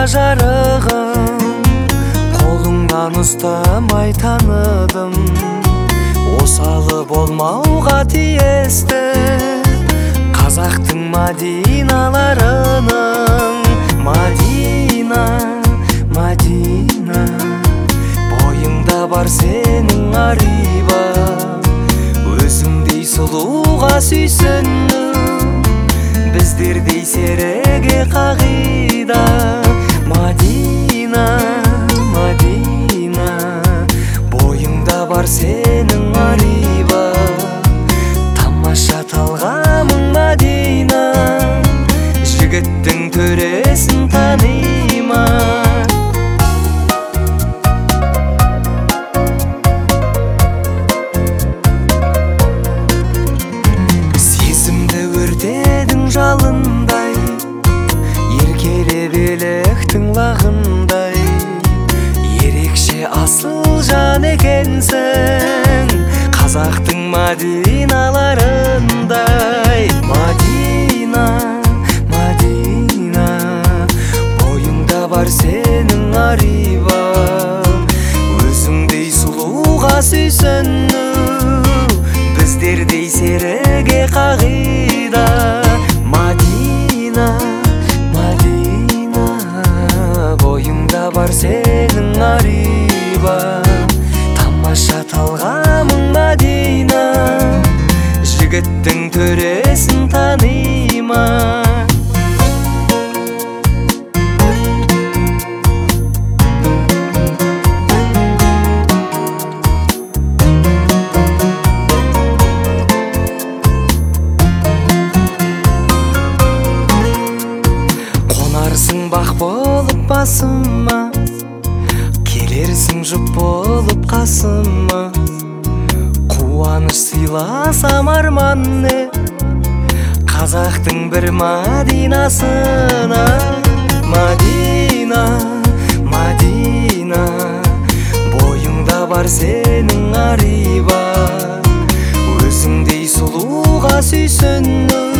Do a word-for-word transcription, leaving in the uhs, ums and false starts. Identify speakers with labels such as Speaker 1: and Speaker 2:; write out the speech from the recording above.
Speaker 1: жарығым, қолыңнан ұстамай таныдым. Осалы болмауға тиісті қазақтың Мадиналарының. Мадина, Мадина, бойыңда бар сенің ариба, өзіңдей сұлуға сүйсіну біздердей сереге қағида. Мадина, Мадина, бойыңда бар сенің ариба, тамаша талғамың Мадина, жігіттің төресін танима. Сезімді өртедің жалындай, еркелеп еліктің лағындай, ерекше асыл жан екенсің қазақтың Мадиналарындай. Мадина, Мадина, бойыңда бар сенің ариба, өзіңдей сұлуға сүйсіну біздердей сереге қағида. Мадина, Мадина, бойыңда бар сенің ариба, тамаша талғамың Мадина, жігіттің төресін танима. Қонарсың бақ болып басыма, келерсің жұп болып қасыма, қуаныш сыйласам арман не қазақтың бір Мадинасына. Мадина, Мадина, бойыңда бар сенің ариба, өзіңдей сұлуға сүйсіну